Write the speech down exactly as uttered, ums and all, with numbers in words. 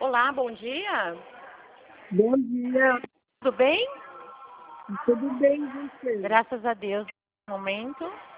Olá, bom dia. Bom dia. Tudo bem? Tudo bem, você? Graças a Deus, no momento.